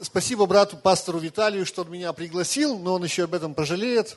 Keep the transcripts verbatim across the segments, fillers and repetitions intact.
Спасибо брату, пастору Виталию, что он меня пригласил, но он еще об этом пожалеет.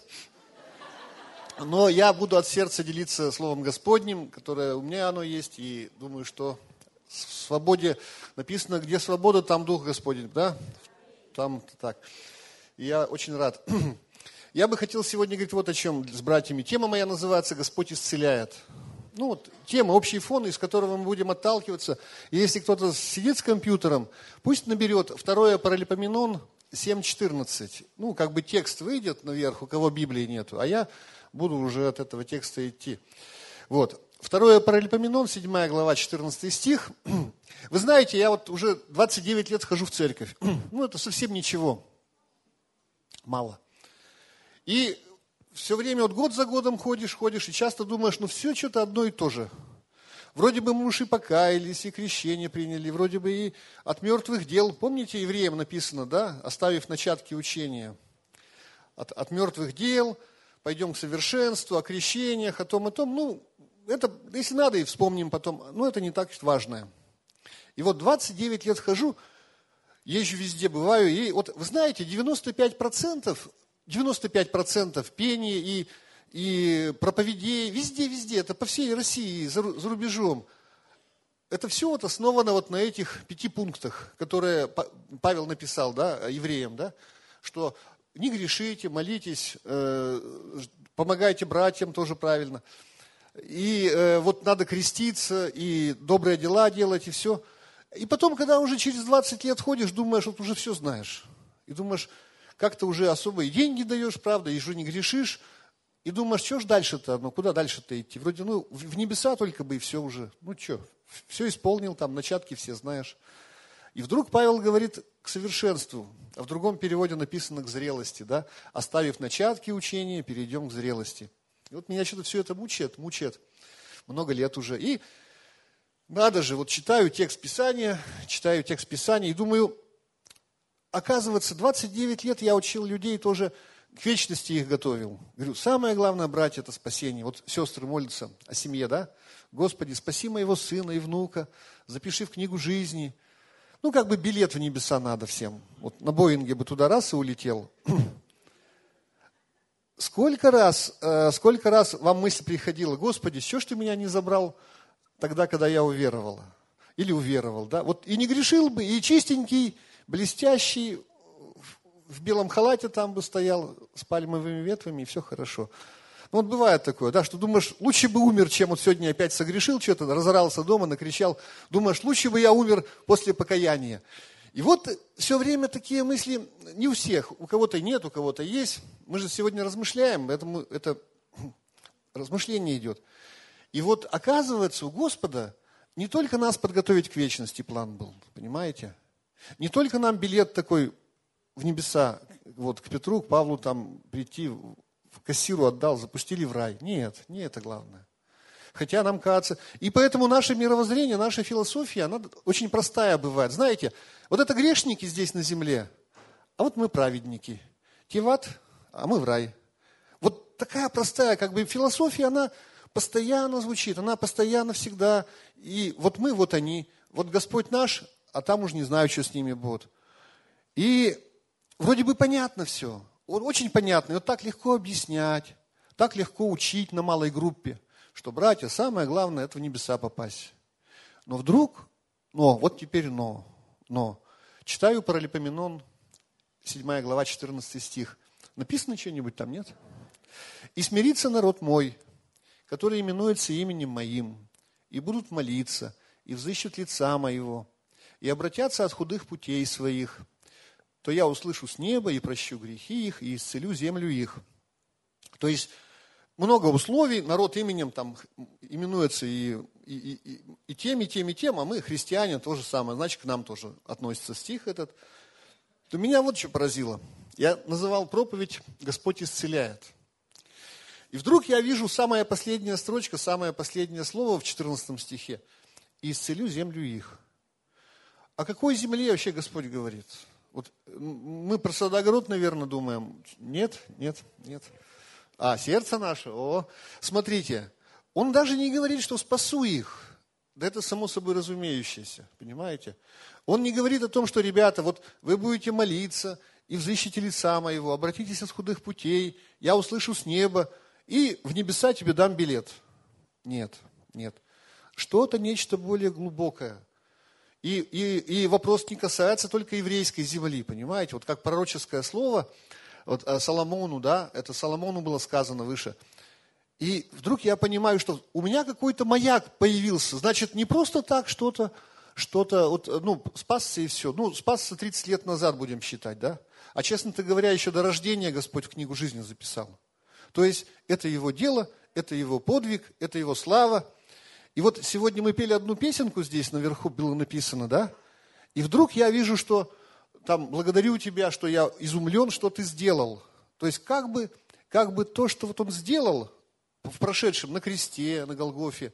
Но я буду от сердца делиться Словом Господним, которое у меня оно есть, и думаю, что в свободе написано, где свобода, там Дух Господень, да? Там так. И я очень рад. Я бы хотел сегодня говорить вот о чем с братьями. Тема моя называется «Господь исцеляет». Ну вот тема, общий фон, из которого мы будем отталкиваться. И если кто-то сидит с компьютером, пусть наберет второе Паралипоменон семь четырнадцать. Ну, как бы текст выйдет наверх, у кого Библии нету, а я буду уже от этого текста идти. Вот. Второе Паралипоменон, седьмая глава, четырнадцатый стих. Вы знаете, я вот уже двадцать девять лет хожу в церковь. Ну, это совсем ничего. Мало. И все время, вот год за годом ходишь, ходишь, и часто думаешь, ну все что-то одно и то же. Вроде бы мы уж и покаялись, и крещение приняли, вроде бы и от мертвых дел. Помните, евреям написано, да, оставив начатки учения. От, от мертвых дел пойдем к совершенству, о крещениях, о том, о том. Ну, это, если надо, и вспомним потом, но это не так важное. И вот двадцать девять лет хожу, езжу везде, бываю, и вот, вы знаете, девяносто пять процентов... девяносто пять процентов пения и, и проповедей, везде, везде, это по всей России, за, за рубежом. Это все вот основано вот на этих пяти пунктах, которые Павел написал, да, евреям, да, что не грешите, молитесь, э, помогайте братьям, тоже правильно. И э, вот надо креститься, и добрые дела делать, и все. И потом, когда уже через двадцать лет ходишь, думаешь, вот уже все знаешь. И думаешь, как-то уже особо и деньги даешь, правда, и уже не грешишь. И думаешь, что ж дальше-то, ну куда дальше-то идти? Вроде, ну, в небеса только бы и все уже. Ну что, все исполнил, там начатки все знаешь. И вдруг Павел говорит к совершенству, а в другом переводе написано к зрелости, да? Оставив начатки учения, перейдем к зрелости. И вот меня что-то все это мучает, мучает. Много лет уже. И надо же, вот читаю текст Писания, читаю текст Писания и думаю, оказывается, двадцать девять лет я учил людей, тоже к вечности их готовил. Говорю, самое главное, братья, это спасение. Вот сестры молятся о семье, да? Господи, спаси моего сына и внука, запиши в книгу жизни. Ну, как бы билет в небеса надо всем. Вот на Боинге бы туда раз и улетел. Сколько раз, э, сколько раз вам мысль приходила, Господи, что ж ты меня не забрал тогда, когда я уверовала? Или уверовал, да? Вот и не грешил бы, и чистенький, блестящий, в белом халате там бы стоял, с пальмовыми ветвями, и все хорошо. Ну вот бывает такое, да, что думаешь, лучше бы умер, чем вот сегодня опять согрешил что-то, разорался дома, накричал. Думаешь, лучше бы я умер после покаяния. И вот все время такие мысли, не у всех, у кого-то нет, у кого-то есть. Мы же сегодня размышляем, поэтому это размышление идет. И вот оказывается, у Господа не только нас подготовить к вечности план был, понимаете? Не только нам билет такой в небеса, вот к Петру, к Павлу там прийти, в кассиру отдал, запустили в рай. Нет, не это главное. Хотя нам кажется... И поэтому наше мировоззрение, наша философия, она очень простая бывает. Знаете, вот это грешники здесь на земле, а вот мы праведники. Те в ад, а мы в рай. Вот такая простая как бы философия, она постоянно звучит, она постоянно всегда. И вот мы, вот они. Вот Господь наш, а там уж не знаю, что с ними будет. И вроде бы понятно все. Очень понятно. И вот так легко объяснять, так легко учить на малой группе, что, братья, самое главное, это в небеса попасть. Но вдруг, но, вот теперь но, но. Читаю Паралипоменон, седьмая глава, четырнадцатый стих. Написано что-нибудь там, нет? «И смирится народ мой, который именуется именем моим, и будут молиться, и взыщут лица моего, и обратятся от худых путей своих, то я услышу с неба и прощу грехи их, и исцелю землю их». То есть много условий, народ именем там именуется и, и, и, и тем, и тем, и тем, а мы, христиане, то же самое, значит, к нам тоже относится стих этот. То меня вот что поразило. Я называл проповедь «Господь исцеляет». И вдруг я вижу самая последняя строчка, самое последнее слово в четырнадцатом стихе. «И исцелю землю их». О какой земле вообще Господь говорит? Вот мы про сад-огород, наверное, думаем. Нет, нет, нет. А сердце наше, о, смотрите, он даже не говорит, что спасу их. Да это само собой разумеющееся, понимаете? Он не говорит о том, что, ребята, вот вы будете молиться и взыщите лица моего, обратитесь от худых путей, я услышу с неба, и в небеса тебе дам билет. Нет, нет. Что-то, нечто более глубокое. И, и, и вопрос не касается только еврейской земли, понимаете? Вот как пророческое слово, вот Соломону, да, это Соломону было сказано выше. И вдруг я понимаю, что у меня какой-то маяк появился. Значит, не просто так что-то, что-то, вот, ну, спасся и все. Ну, спасся тридцать лет назад, будем считать, да? А, честно-то говоря, еще до рождения Господь в книгу жизни записал. То есть, это его дело, это его подвиг, это его слава. И вот сегодня мы пели одну песенку здесь, наверху было написано, да? И вдруг я вижу, что там, благодарю тебя, что я изумлен, что ты сделал. То есть, как бы, как бы то, что вот он сделал в прошедшем, на кресте, на Голгофе,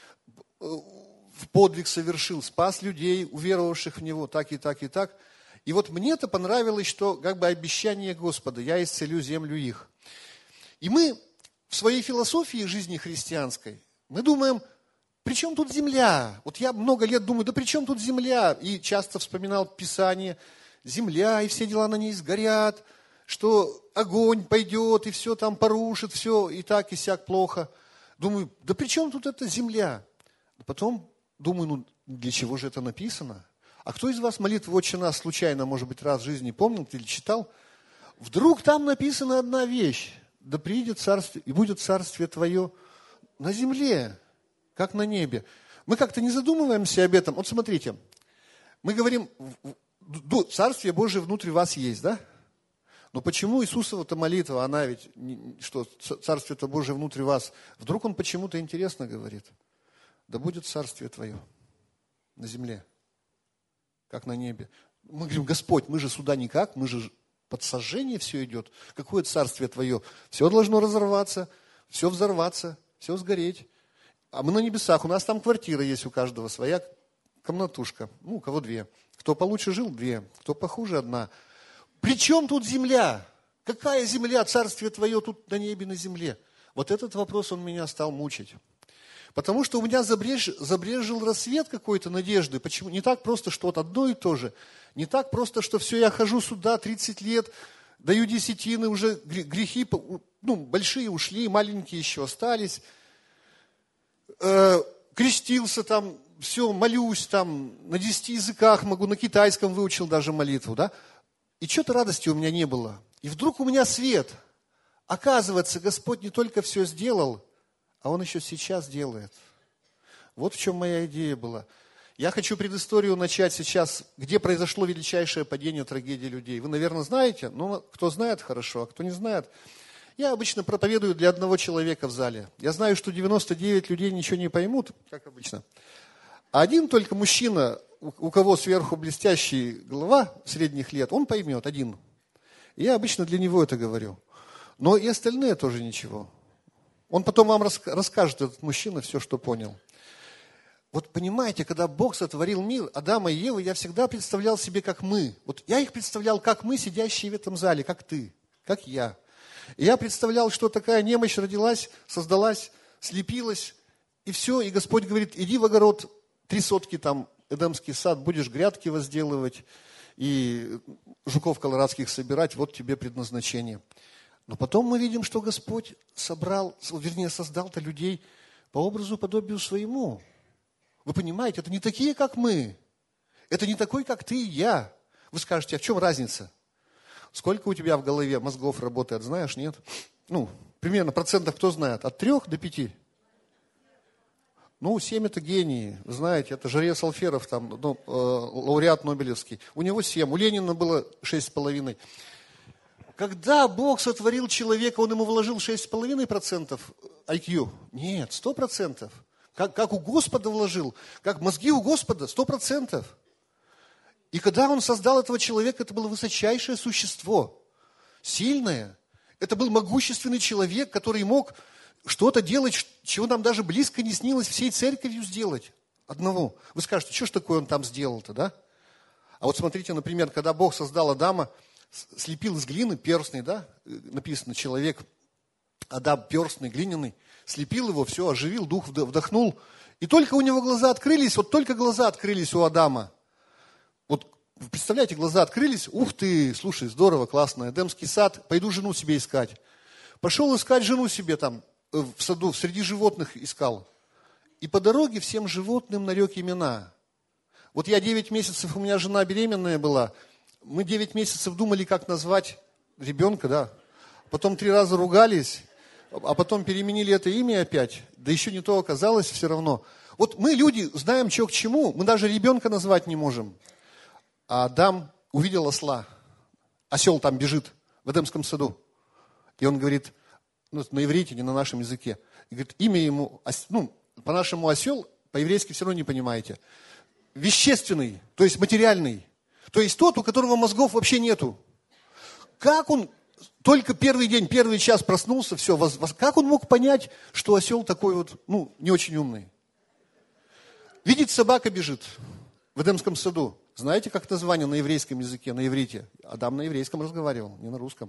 в подвиг совершил, спас людей, уверовавших в него, так и так и так. И вот мне-то понравилось, что как бы обещание Господа, я исцелю землю их. И мы в своей философии жизни христианской, мы думаем, при чем тут земля? Вот я много лет думаю, да при чем тут земля? И часто вспоминал Писание, земля, и все дела на ней сгорят, что огонь пойдет, и все там порушит, все и так, и сяк плохо. Думаю, да при чем тут эта земля? Потом думаю, ну для чего же это написано? А кто из вас молитву «Отче наш» случайно, может быть, раз в жизни помнил или читал? Вдруг там написана одна вещь. Да придет царствие, и будет царствие твое на земле, как на небе. Мы как-то не задумываемся об этом. Вот смотрите, мы говорим, царствие Божие внутри вас есть, да? Но почему Иисусова-то молитва, она ведь, что царствие-то Божие внутри вас, вдруг он почему-то интересно говорит? Да будет царствие твое на земле, как на небе. Мы говорим, Господь, мы же сюда никак, мы же под сожжение все идет. Какое царствие твое? Все должно разорваться, все взорваться, все сгореть. А мы на небесах, у нас там квартира есть у каждого своя, комнатушка. Ну, у кого две. Кто получше жил, две. Кто похуже, одна. При чем тут земля? Какая земля? Царствие твое тут на небе, на земле. Вот этот вопрос он меня стал мучить. Потому что у меня забреж, забрежил рассвет какой-то надежды. Почему? Не так просто, что вот одно и то же. Не так просто, что все, я хожу сюда тридцать лет, даю десятины, уже грехи, ну, большие ушли, маленькие еще остались. Э, крестился там, все, молюсь там, на десяти языках могу, на китайском выучил даже молитву, да? И что-то радости у меня не было. И вдруг у меня свет. Оказывается, Господь не только все сделал, а Он еще сейчас делает. Вот в чем моя идея была. Я хочу предысторию начать сейчас, где произошло величайшее падение, трагедии людей. Вы, наверное, знаете, но кто знает, хорошо, а кто не знает. Я обычно проповедую для одного человека в зале. Я знаю, что девяносто девять людей ничего не поймут, как обычно. А один только мужчина, у кого сверху блестящий голова средних лет, он поймет, один. И я обычно для него это говорю. Но и остальные тоже ничего. Он потом вам расскажет, этот мужчина, все, что понял. Вот понимаете, когда Бог сотворил мир, Адама и Еву, я всегда представлял себе, как мы. Вот я их представлял, как мы, сидящие в этом зале, как ты, как я. И я представлял, что такая немощь родилась, создалась, слепилась, и все. И Господь говорит, иди в огород, три сотки там, Эдемский сад, будешь грядки возделывать и жуков колорадских собирать, вот тебе предназначение. Но потом мы видим, что Господь собрал, вернее, создал-то людей по образу, подобию своему. Вы понимаете, это не такие, как мы. Это не такой, как ты и я. Вы скажете, а в чем разница? Сколько у тебя в голове мозгов работает, знаешь, нет? Ну, примерно процентов кто знает? От трех до пяти. Ну, семь это гении. Вы знаете, это Жарес Алферов, там, ну, э, лауреат Нобелевский. У него семь, у Ленина было шесть с половиной. Когда Бог сотворил человека, Он ему вложил шесть с половиной процентов ай кью? Нет, сто процентов. Как, как у Господа вложил, как мозги у Господа, сто процентов. И когда Он создал этого человека, это было высочайшее существо, сильное. Это был могущественный человек, который мог что-то делать, чего нам даже близко не снилось всей церковью сделать. Одного. Вы скажете, что ж такое Он там сделал-то, да? А вот смотрите, например, когда Бог создал Адама, слепил из глины перстный, да, написано, человек, Адам перстный, глиняный, слепил его, все, оживил, дух вдохнул, и только у него глаза открылись, вот только глаза открылись у Адама. Вот вы представляете, глаза открылись, ух ты, слушай, здорово, классно, Эдемский сад, пойду жену себе искать. Пошел искать жену себе там, в саду, среди животных искал. И по дороге всем животным нарек имена. Вот я девять месяцев, у меня жена беременная была, мы девять месяцев думали, как назвать ребенка, да. Потом три раза ругались, а потом переменили это имя опять, да еще не то оказалось все равно. Вот мы, люди, знаем, что к чему, мы даже ребенка назвать не можем. А Адам увидел осла, осел там бежит в Эдемском саду. И он говорит, ну, на иврите, не на нашем языке, и говорит, имя ему, ну, по-нашему осел, по-еврейски все равно не понимаете, вещественный, то есть материальный, то есть тот, у которого мозгов вообще нету. Как он только первый день, первый час проснулся, все, воз, воз, как он мог понять, что осел такой вот, ну, не очень умный? Видит, собака бежит в Эдемском саду. Знаете, как название на еврейском языке, на иврите? Адам на еврейском разговаривал, не на русском.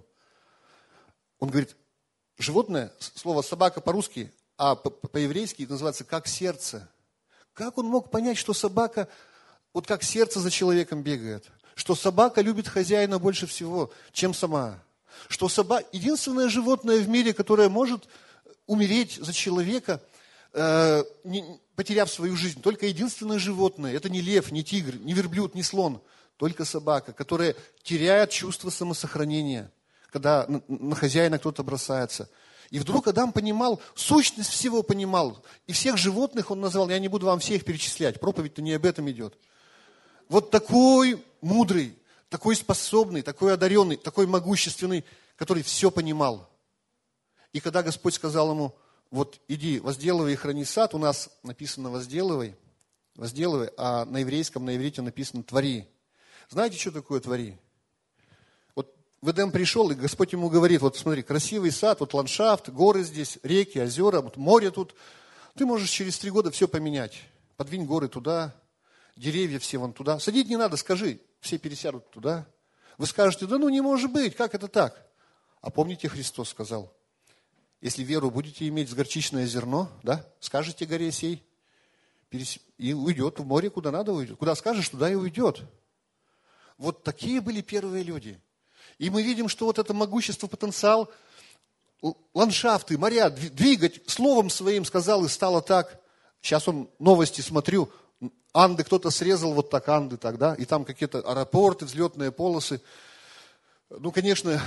Он говорит, животное, слово собака по-русски, а по-еврейски называется как сердце. Как он мог понять, что собака, вот как сердце за человеком бегает? Что собака любит хозяина больше всего, чем сама? Что собака, единственное животное в мире, которое может умереть за человека, э, не, потеряв свою жизнь. Только единственное животное, это не лев, не тигр, не верблюд, не слон, только собака, которая теряет чувство самосохранения, когда на, на хозяина кто-то бросается. И вдруг Адам понимал, сущность всего понимал. И всех животных он назвал, я не буду вам всех перечислять, проповедь-то не об этом идет. Вот такой мудрый, такой способный, такой одаренный, такой могущественный, который все понимал. И когда Господь сказал ему, вот иди, возделывай и храни сад, у нас написано возделывай, возделывай, а на еврейском, на иврите написано твори. Знаете, что такое твори? Вот в Эдем пришел, и Господь ему говорит, вот смотри, красивый сад, вот ландшафт, горы здесь, реки, озера, вот море тут. Ты можешь через три года все поменять. Подвинь горы туда, деревья все вон туда. Садить не надо, скажи, все пересядут туда. Вы скажете, да ну не может быть, как это так? А помните, Христос сказал, если веру будете иметь с горчичное зерно, да, скажете горе сей, и уйдет в море, куда надо уйдет. Куда скажешь, туда и уйдет. Вот такие были первые люди. И мы видим, что вот это могущество, потенциал, ландшафты, моря, двигать, словом своим сказал, и стало так. Сейчас он новости смотрю, Анды кто-то срезал, вот так Анды тогда, и там какие-то аэропорты, взлетные полосы. Ну, конечно,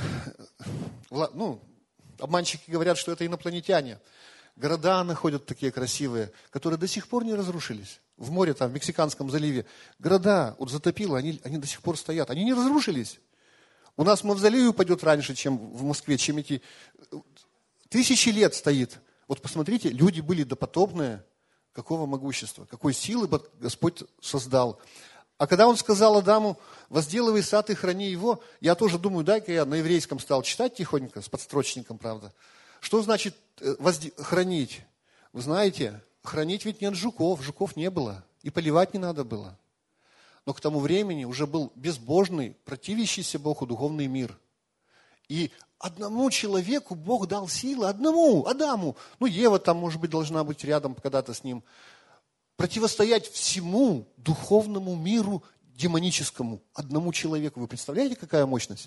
ну, обманщики говорят, что это инопланетяне. Города находят такие красивые, которые до сих пор не разрушились. В море, там, в Мексиканском заливе. Города вот затопило, они, они до сих пор стоят. Они не разрушились. У нас мавзолей упадет раньше, чем в Москве, чем эти... Тысячи лет стоит. Вот посмотрите, люди были допотопные. Какого могущества, какой силы Господь создал. А когда Он сказал Адаму, возделывай сад и храни его, я тоже думаю, дай-ка я на еврейском стал читать тихонько, с подстрочником, правда. Что значит возде... хранить? Вы знаете, хранить ведь нет жуков, жуков не было, и поливать не надо было. Но к тому времени уже был безбожный, противящийся Богу духовный мир. И одному человеку Бог дал силы, одному, Адаму, ну Ева там, может быть, должна быть рядом когда-то с ним, противостоять всему духовному миру демоническому, одному человеку. Вы представляете, какая мощность?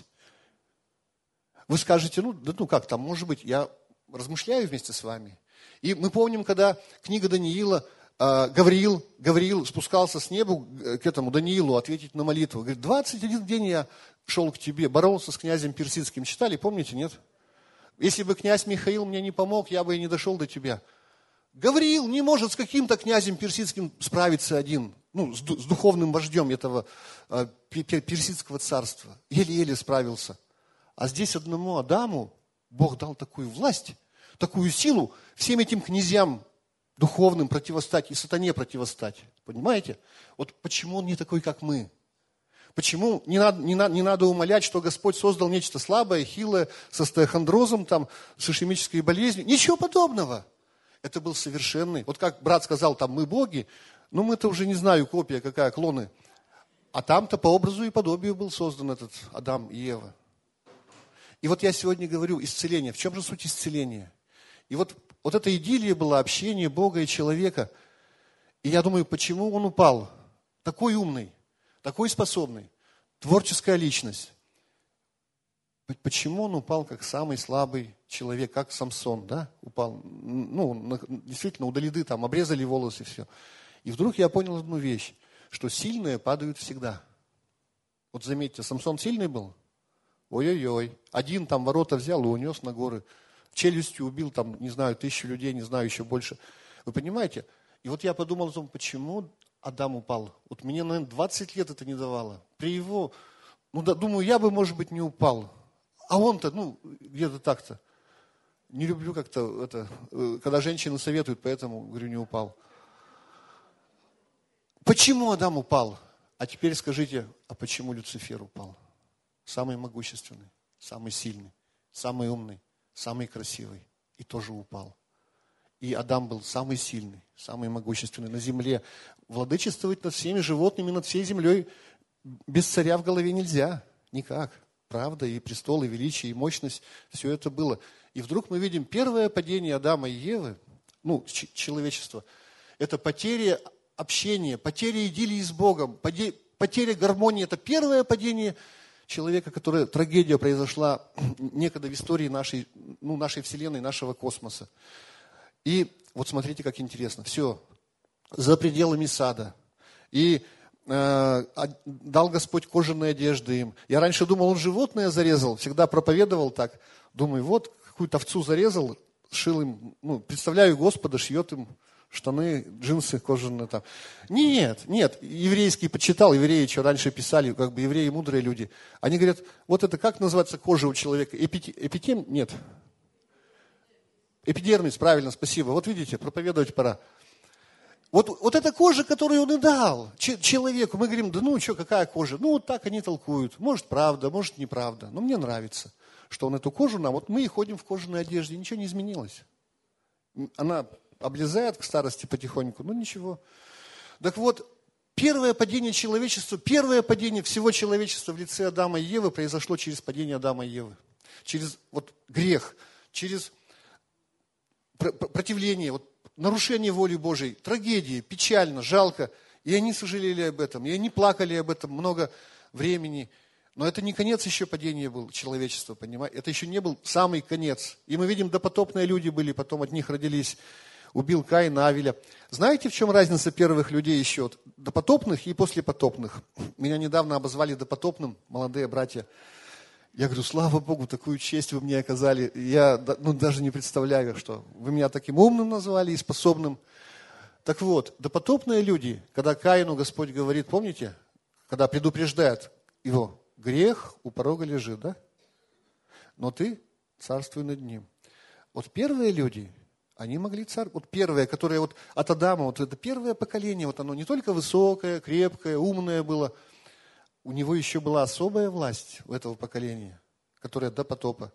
Вы скажете, ну, да, ну как там, может быть, я размышляю вместе с вами. И мы помним, когда книга Даниила, э, Гавриил, Гавриил спускался с неба к этому Даниилу ответить на молитву. Говорит, двадцать один день я шел к тебе, боролся с князем персидским. Читали, помните, нет? Если бы князь Михаил мне не помог, я бы и не дошел до тебя. Гавриил не может с каким-то князем персидским справиться один, ну, с, с духовным вождем этого э, персидского царства. Еле-еле справился. А здесь одному Адаму Бог дал такую власть, такую силу всем этим князьям духовным противостать и сатане противостать. Понимаете? Вот почему он не такой, как мы? Почему не надо, не, надо, не надо умолять, что Господь создал нечто слабое, хилое, со стеохондрозом, там, с ишемической болезнью? Ничего подобного. Это был совершенный. Вот как брат сказал, там мы боги, ну мы-то уже не знаю, копия какая, клоны. А там-то по образу и подобию был создан этот Адам и Ева. И вот я сегодня говорю, исцеление. В чем же суть исцеления? И вот, вот эта идиллия была, общение Бога и человека. И я думаю, почему он упал? Такой умный, такой способный, творческая личность. Почему он упал как самый слабый человек, как Самсон, да, упал? Ну, действительно, у Далиды там обрезали волосы, все. И вдруг я понял одну вещь, что сильные падают всегда. Вот заметьте, Самсон сильный был? Ой-ой-ой. Один там ворота взял и унес на горы. Челюстью убил там, не знаю, тысячу людей, не знаю, еще больше. Вы понимаете? И вот я подумал о том, почему Адам упал. Вот мне, наверное, двадцать лет это не давало. При его, ну да, думаю, я бы, может быть, не упал. А он-то, ну, где-то так-то. Не люблю как-то это, когда женщины советуют, поэтому, говорю, не упал. Почему Адам упал? А теперь скажите, а почему Люцифер упал? Самый могущественный, самый сильный, самый умный, самый красивый. И тоже упал. И Адам был самый сильный, самый могущественный на земле. Владычествовать над всеми животными, над всей землей без царя в голове нельзя. Никак. Правда, и престол, и величие, и мощность, все это было. И вдруг мы видим первое падение Адама и Евы, ну, ч- человечества, это потеря общения, потеря идиллии с Богом, потеря гармонии. Это первое падение человека, которое, трагедия произошла некогда в истории нашей, ну, нашей Вселенной, нашего космоса. И вот смотрите, как интересно. Все за пределами сада. И э, дал Господь кожаные одежды им. Я раньше думал, он животное зарезал, всегда проповедовал так. Думаю, вот какую-то овцу зарезал, шил им, ну, представляю Господа, шьет им штаны, джинсы кожаные там. Нет, нет, еврейский почитал, евреи что раньше писали, как бы евреи мудрые люди. Они говорят, вот это как называется кожа у человека? Эпити, эпитем? Нет. Эпидермис, правильно, спасибо. Вот видите, проповедовать пора. Вот, вот эта кожа, которую он и дал ч- человеку, мы говорим, да ну что, какая кожа? Ну вот так они толкуют. Может правда, может неправда. Но мне нравится, что он эту кожу нам, вот мы и ходим в кожаной одежде, ничего не изменилось. Она облезает к старости потихоньку, но ничего. Так вот, первое падение человечества, первое падение всего человечества в лице Адама и Евы произошло через падение Адама и Евы. Через вот грех, через противление, вот, нарушение воли Божией, трагедии, печально, жалко. И они сожалели об этом, и они плакали об этом много времени. Но это не конец еще падения был человечества, понимаете? Это еще не был самый конец. И мы видим, допотопные люди были, потом от них родились, убил Каина, Авеля. Знаете, в чем разница первых людей еще? Допотопных и послепотопных. Меня недавно обозвали допотопным, молодые братья. Я говорю, слава Богу, такую честь вы мне оказали. Я ну, даже не представляю, что вы меня таким умным назвали и способным. Так вот, допотопные люди, когда Каину Господь говорит, помните, когда предупреждает его, грех у порога лежит, да? Но ты царствуй над ним. Вот первые люди, они могли царствовать. Вот первые, которые вот от Адама, вот это первое поколение, вот оно не только высокое, крепкое, умное было, у него еще была особая власть у этого поколения, которое до потопа.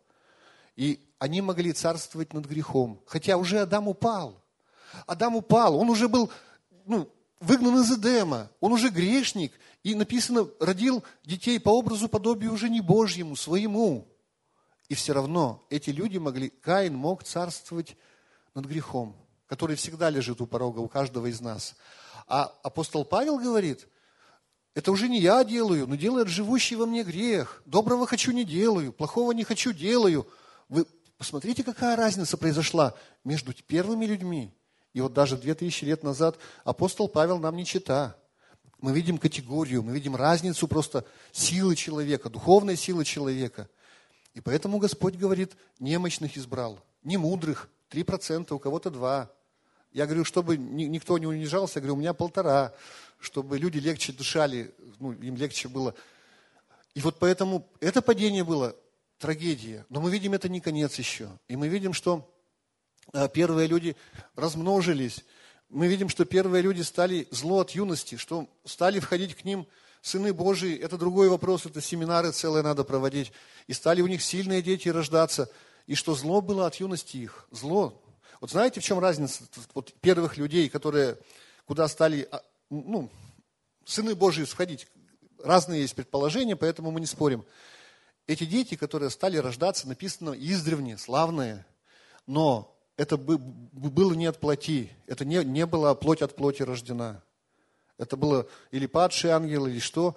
И они могли царствовать над грехом. Хотя уже Адам упал. Адам упал, он уже был ну, выгнан из Эдема, он уже грешник. И написано, родил детей по образу, подобию уже не Божьему, своему. И все равно эти люди могли, Каин мог царствовать над грехом, который всегда лежит у порога у каждого из нас. А апостол Павел говорит, это уже не я делаю, но делает живущий во мне грех. Доброго хочу не делаю, плохого не хочу делаю. Вы посмотрите, какая разница произошла между первыми людьми. И вот даже две тысячи лет назад апостол Павел нам не чита. Мы видим категорию, мы видим разницу просто силы человека, духовной силы человека. И поэтому Господь говорит, немощных избрал, не мудрых, три процента, у кого-то два. Я говорю, чтобы никто не унижался, я говорю, у меня полтора, чтобы люди легче дышали, ну, им легче было. И вот поэтому это падение было трагедия. Но мы видим, это не конец еще. И мы видим, что первые люди размножились. Мы видим, что первые люди стали зло от юности, что стали входить к ним сыны Божии. Это другой вопрос, это семинары целые надо проводить. И стали у них сильные дети рождаться. И что зло было от юности их. Зло. Вот знаете, в чем разница вот первых людей, которые куда стали, ну, сыны Божии входить? Разные есть предположения, поэтому мы не спорим. Эти дети, которые стали рождаться, написано издревне, славные, но это было не от плоти, это не, не было плоть от плоти рождена. Это было или падший ангел, или что.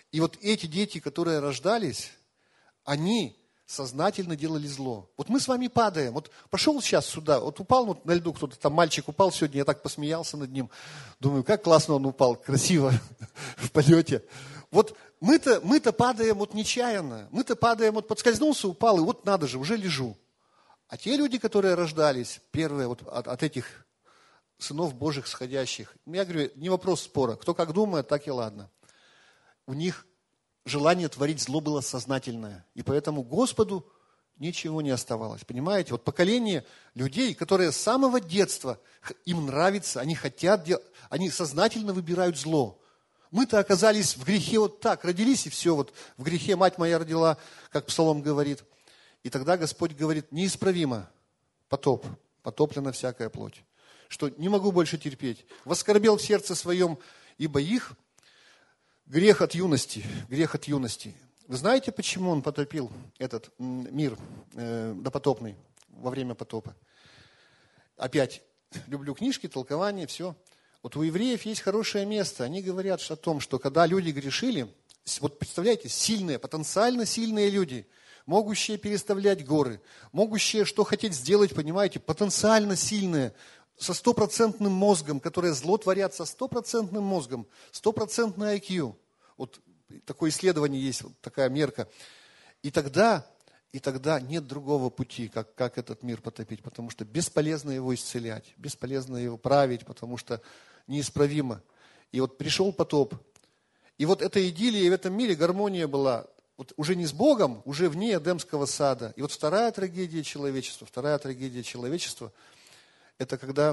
И вот эти дети, которые рождались, они сознательно делали зло. Вот мы с вами падаем. Вот пошел сейчас сюда, вот упал вот на льду кто-то, там мальчик упал сегодня, я так посмеялся над ним. Думаю, как классно он упал, красиво в полете. Вот мы-то, мы-то падаем вот нечаянно. Мы-то падаем, вот подскользнулся, упал, и вот надо же, уже лежу. А те люди, которые рождались, первые вот от, от этих сынов Божьих сходящих, я говорю, не вопрос спора. Кто как думает, так и ладно. У них желание творить зло было сознательное. И поэтому Господу ничего не оставалось. Понимаете? Вот поколение людей, которые с самого детства, им нравится, они хотят, они сознательно выбирают зло. Мы-то оказались в грехе вот так, родились и все, вот в грехе мать моя родила, как Псалом говорит. И тогда Господь говорит, неисправимо, потоп, потоплена всякая плоть. Что не могу больше терпеть. Воскорбел в сердце своем, ибо их грех от юности, грех от юности. Вы знаете, почему он потопил этот мир э, допотопный во время потопа? Опять, люблю книжки, толкования, все. Вот у евреев есть хорошее место. Они говорят о том, что когда люди грешили, вот представляете, сильные, потенциально сильные люди, могущие переставлять горы, могущие что хотеть сделать, понимаете, потенциально сильные, со стопроцентным мозгом, которые зло творят со стопроцентным мозгом, стопроцентный ай кью. Вот такое исследование есть, вот такая мерка. И тогда, и тогда нет другого пути, как, как этот мир потопить, потому что бесполезно его исцелять, бесполезно его править, потому что неисправимо. И вот пришел потоп. И вот эта идиллия в этом мире, гармония была вот уже не с Богом, уже вне Эдемского сада. И вот вторая трагедия человечества, вторая трагедия человечества – это когда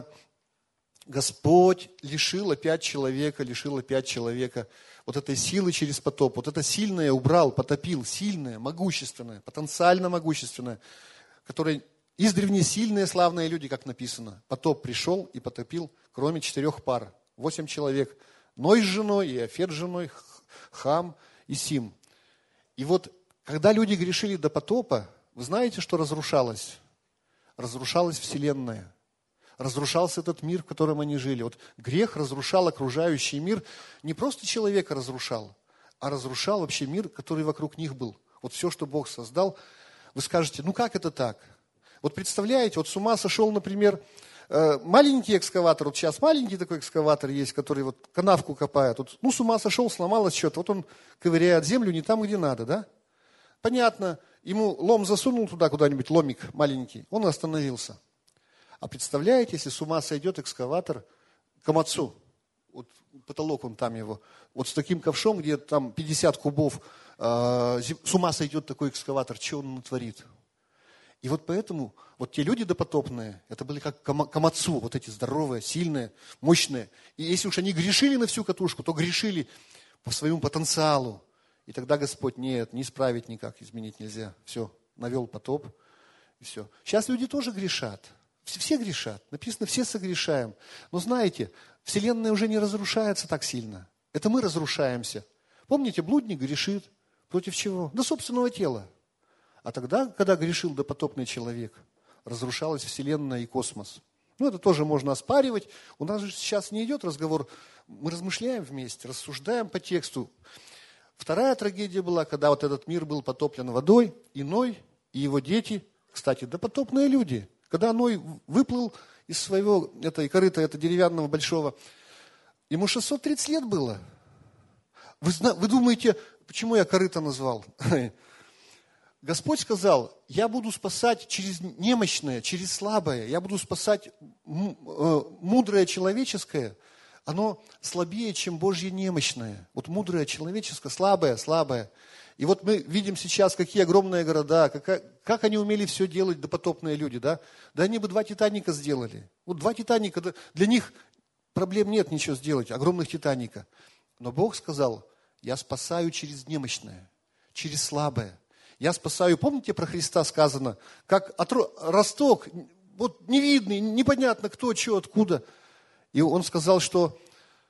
Господь лишил опять человека, лишил опять человека вот этой силы через потоп. Вот это сильное убрал, потопил, сильное, могущественное, потенциально могущественное, которое издревле сильные, славные люди, как написано. Потоп пришел и потопил, кроме четырех пар, восемь человек. Ной с женой, и Афет с женой, Хам и Сим. И вот, когда люди грешили до потопа, вы знаете, что разрушалось? Разрушалась Вселенная. Разрушался этот мир, в котором они жили. Вот грех разрушал окружающий мир. Не просто человека разрушал, а разрушал вообще мир, который вокруг них был. Вот все, что Бог создал. Вы скажете, ну как это так? Вот представляете, вот с ума сошел, например, маленький экскаватор. Вот сейчас маленький такой экскаватор есть, который вот канавку копает. Вот, ну с ума сошел, сломалось что-то. Вот он ковыряет землю не там, где надо, да? Понятно, ему лом засунул туда куда-нибудь, ломик маленький, он остановился. А представляете, если с ума сойдет экскаватор Камацу, вот потолок он там его, вот с таким ковшом, где там пятьдесят кубов, э, с ума сойдет такой экскаватор, что он натворит? И вот поэтому вот те люди допотопные, это были как Камацу, вот эти здоровые, сильные, мощные. И если уж они грешили на всю катушку, то грешили по своему потенциалу. И тогда Господь, нет, не исправить никак, изменить нельзя. Все, навел потоп, и все. Сейчас люди тоже грешат. Все грешат. Написано, все согрешаем. Но знаете, Вселенная уже не разрушается так сильно. Это мы разрушаемся. Помните, блудник грешит. Против чего? До собственного тела. А тогда, когда грешил допотопный человек, разрушалась Вселенная и космос. Ну, это тоже можно оспаривать. У нас же сейчас не идет разговор. Мы размышляем вместе, рассуждаем по тексту. Вторая трагедия была, когда вот этот мир был потоплен водой, и Ной, и его дети, кстати, допотопные люди. Когда Ной выплыл из своего этой корыта, этого деревянного большого, ему шестьсот тридцать лет было. Вы, вы думаете, почему я корыто назвал? Господь сказал, я буду спасать через немощное, через слабое, я буду спасать мудрое человеческое, оно слабее, чем Божье немощное. Вот мудрое человеческое, слабое, слабое. И вот мы видим сейчас, какие огромные города, как, как они умели все делать, допотопные люди, да? Да они бы два Титаника сделали. Вот два Титаника, для них проблем нет ничего сделать, огромных Титаника. Но Бог сказал, я спасаю через немощное, через слабое. Я спасаю, помните, про Христа сказано, как отро... росток, вот невидный, непонятно кто, что, откуда. И он сказал, что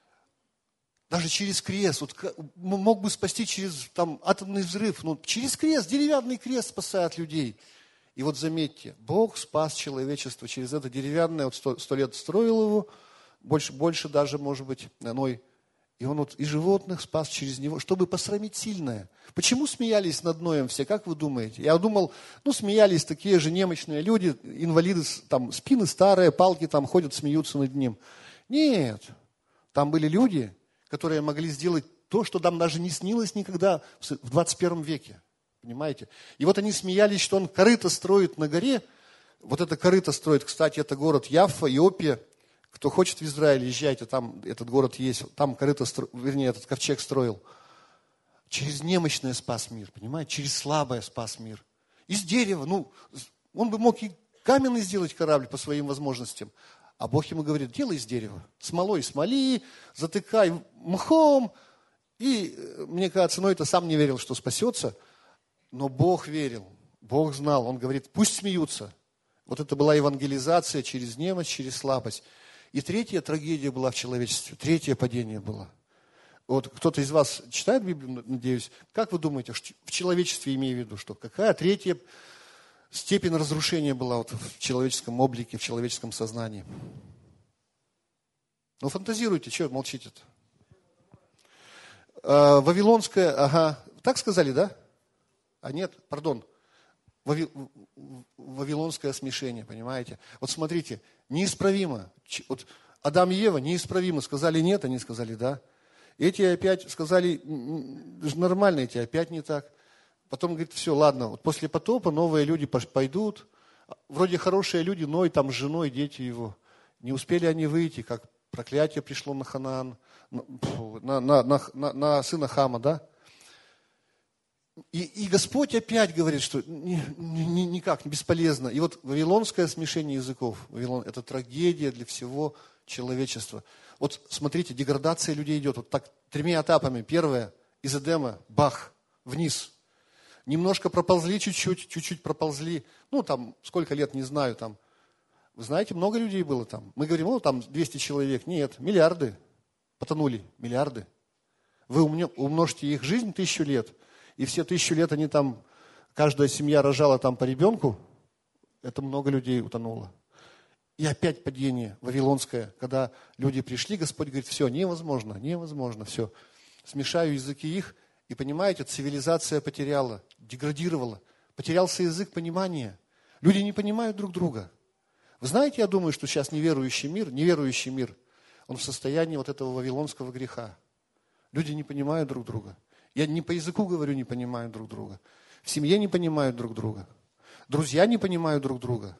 даже через крест, вот, мог бы спасти через там, атомный взрыв, но через крест, деревянный крест спасает людей. И вот заметьте, Бог спас человечество через это деревянное, вот сто, сто лет строил его, больше, больше даже, может быть, Ной, И он вот и животных спас через него, чтобы посрамить сильное. Почему смеялись над Ноем все, как вы думаете? Я думал, ну смеялись такие же немощные люди, инвалиды, там спины старые, палки там ходят, смеются над ним. Нет, там были люди, которые могли сделать то, что нам даже не снилось никогда в двадцать первом веке. Понимаете? И вот они смеялись, что он корыто строит на горе. Вот это корыто строит, кстати, это город Яффа, Иопия. Кто хочет в Израиль, езжайте, там этот город есть, там корыто, вернее, этот ковчег строил. Через немощное спас мир, понимаете? Через слабое спас мир. Из дерева, ну, он бы мог и каменный сделать корабль по своим возможностям. А Бог ему говорит, делай из дерева, смолой смоли, затыкай мхом. И, мне кажется, Ной это сам не верил, что спасется, но Бог верил, Бог знал, он говорит, пусть смеются. Вот это была евангелизация через немощь, через слабость. И третья трагедия была в человечестве, третье падение было. Вот кто-то из вас читает Библию, надеюсь, как вы думаете, в человечестве имею в виду, что какая третья степень разрушения была вот в человеческом облике, в человеческом сознании? Ну фантазируйте, что молчите-то? А, Вавилонская, ага, так сказали, да? А нет, пардон. Вавилонское смешение, понимаете? Вот смотрите, неисправимо. Вот Адам и Ева неисправимо сказали нет, они сказали да. Эти опять сказали нормально, эти опять не так. Потом говорит, все, ладно, вот после потопа новые люди пойдут. Вроде хорошие люди, Ной там с женой, дети его. Не успели они выйти, как проклятие пришло на Ханаан, на, на, на, на, на сына Хама, да? И, и Господь опять говорит, что ни, ни, никак, бесполезно. И вот вавилонское смешение языков, Вавилон, это трагедия для всего человечества. Вот смотрите, деградация людей идет вот так, тремя этапами. Первое, из Эдема, бах, вниз. Немножко проползли чуть-чуть, чуть-чуть проползли. Ну, там, сколько лет, не знаю, там. Вы знаете, много людей было там. Мы говорим, ну, там двести человек. Нет, миллиарды потонули, миллиарды. Вы умножьте их жизнь тысячу лет. И все тысячу лет они там, каждая семья рожала там по ребенку, это много людей утонуло. И опять падение вавилонское, когда люди пришли, Господь говорит, все, невозможно, невозможно, все. Смешаю языки их, и понимаете, цивилизация потеряла, деградировала, потерялся язык понимания. Люди не понимают друг друга. Вы знаете, я думаю, что сейчас неверующий мир, неверующий мир, он в состоянии вот этого вавилонского греха. Люди не понимают друг друга. Я не по языку говорю, не понимают друг друга. В семье не понимают друг друга. Друзья не понимают друг друга.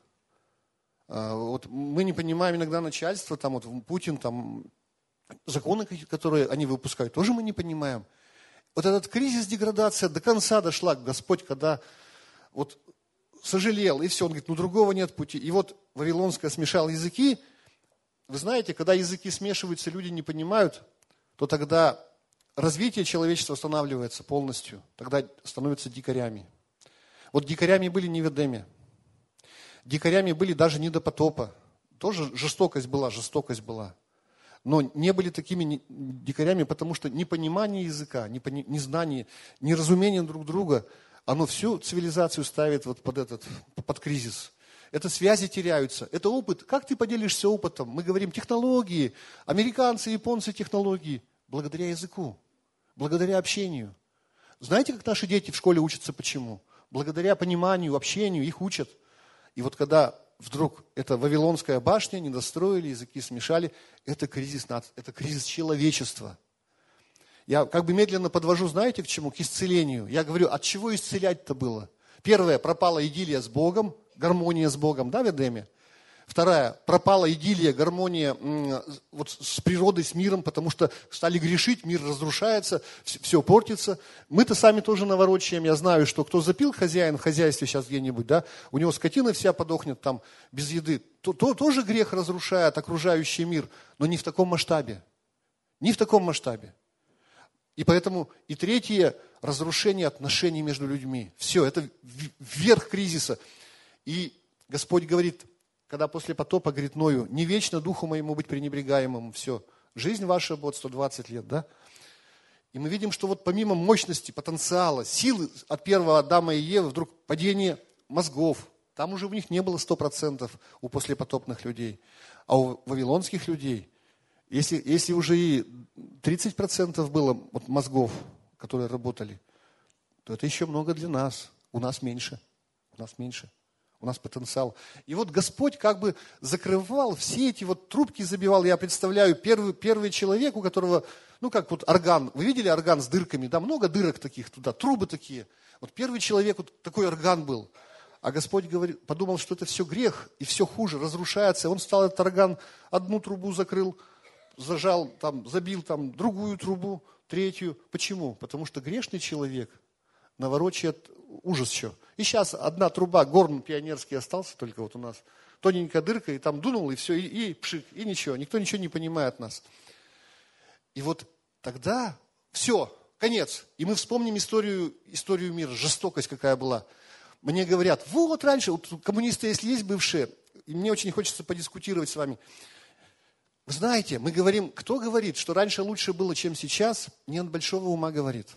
Вот мы не понимаем иногда начальство, там вот Путин, там законы, которые они выпускают, тоже мы не понимаем. Вот этот кризис, деградация до конца дошла, Господь, когда вот сожалел, и все, он говорит, ну другого нет пути. И вот Вавилонская смешал языки. Вы знаете, когда языки смешиваются, люди не понимают, то тогда развитие человечества останавливается полностью, тогда становятся дикарями. Вот дикарями были не в Эдеме. Дикарями были даже не до потопа. Тоже жестокость была, жестокость была. Но не были такими дикарями, потому что непонимание языка, незнание, неразумение друг друга, оно всю цивилизацию ставит вот под этот, под кризис. Это связи теряются. Это опыт. Как ты поделишься опытом? Мы говорим технологии. Американцы, японцы технологии. Благодаря языку. Благодаря общению. Знаете, как наши дети в школе учатся почему? Благодаря пониманию, общению, их учат. И вот когда вдруг эта Вавилонская башня, не достроили, языки смешали, это кризис, это кризис человечества. Я как бы медленно подвожу, знаете, к чему? К исцелению. Я говорю, от чего исцелять-то было? Первое, пропала идиллия с Богом, гармония с Богом, да, в Эдеме? Вторая, пропала идиллия, гармония вот, с природой, с миром, потому что стали грешить, мир разрушается, все портится. Мы-то сами тоже наворочаем. Я знаю, что кто запил хозяин в хозяйстве сейчас где-нибудь, да, у него скотина вся подохнет там без еды. То, то, тоже грех разрушает окружающий мир, но не в таком масштабе. Не в таком масштабе. И поэтому и третье, разрушение отношений между людьми. Все, это верх кризиса. И Господь говорит, когда после потопа говорит Ною, не вечно духу моему быть пренебрегаемым, все, жизнь ваша будет сто двадцать лет, да? И мы видим, что вот помимо мощности, потенциала, силы от первого Адама и Евы, вдруг падение мозгов, там уже у них не было сто процентов у послепотопных людей, а у вавилонских людей Если, если уже и тридцать процентов было вот мозгов, которые работали, то это еще много для нас. У нас меньше. У нас меньше. У нас потенциал. И вот Господь как бы закрывал все эти вот трубки, забивал. Я представляю, первый, первый человек, у которого, ну как вот орган. Вы видели орган с дырками? Да, много дырок таких туда, трубы такие. Вот первый человек, вот такой орган был. А Господь говорит, подумал, что это все грех, и все хуже, разрушается. Он стал этот орган, одну трубу закрыл, зажал, там, забил там другую трубу, третью. Почему? Потому что грешный человек наворочает ужас еще. И сейчас одна труба, горн пионерский остался только вот у нас. Тоненькая дырка, и там дунул, и все, и, и пшик, и ничего. Никто ничего не понимает нас. И вот тогда все, конец. И мы вспомним историю, историю мира, жестокость какая была. Мне говорят, вот раньше, вот коммунисты, если есть бывшие, и мне очень хочется подискутировать с вами. Вы знаете, мы говорим, кто говорит, что раньше лучше было, чем сейчас, не от большого ума говорит.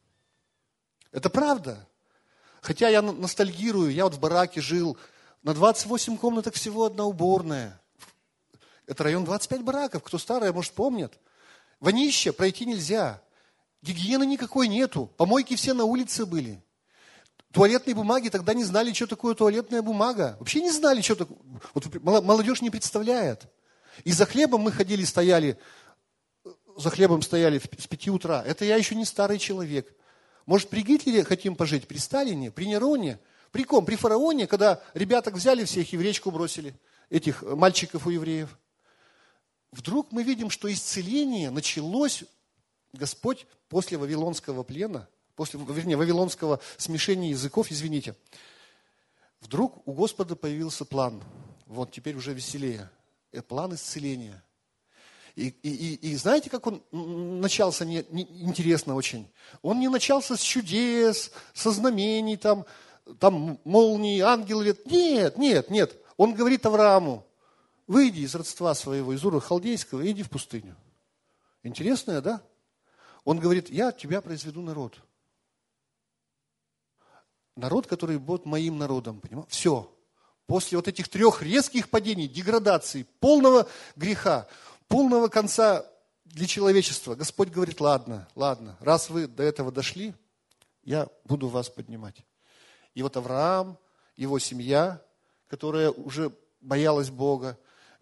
Это правда. Хотя я ностальгирую, я вот в бараке жил, на двадцать восемь комнаток всего одна уборная. Это район двадцать пять бараков, кто старый, может, помнит. Вонище, пройти нельзя. Гигиены никакой нету, помойки все на улице были. Туалетной бумаги тогда не знали, что такое туалетная бумага. Вообще не знали, что такое. Вот молодежь не представляет. И за хлебом мы ходили, стояли, за хлебом стояли с пяти утра. Это я еще не старый человек. Может, при Гитлере хотим пожить? При Сталине? При Нероне? При ком? При фараоне, когда ребяток взяли всех и в речку бросили, этих мальчиков у евреев. Вдруг мы видим, что исцеление началось, Господь, после Вавилонского плена, после, вернее, Вавилонского смешения языков, извините. Вдруг у Господа появился план. Вот теперь уже веселее. План исцеления. И, и, и, и знаете, как он начался, не, не, интересно очень. Он не начался с чудес, со знамений, там, там молнии, ангелы. Нет, нет, нет. Он говорит Аврааму, выйди из родства своего, из Ура Халдейского, и иди в пустыню. Интересно, да? Он говорит, я от тебя произведу народ. Народ, который будет моим народом. Понимаете? Все. После вот этих трех резких падений, деградации, полного греха, полного конца для человечества, Господь говорит, ладно, ладно, раз вы до этого дошли, я буду вас поднимать. И вот Авраам, его семья, которая уже боялась Бога,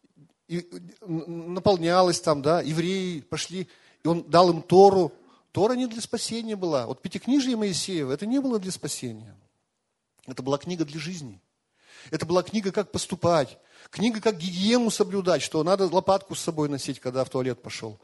и наполнялась там, да, евреи пошли, и он дал им Тору. Тора не для спасения была. Вот Пятикнижие Моисеева, это не было для спасения. Это была книга для жизни. Это была книга, как поступать. Книга, как гигиену соблюдать, что надо лопатку с собой носить, когда в туалет пошел.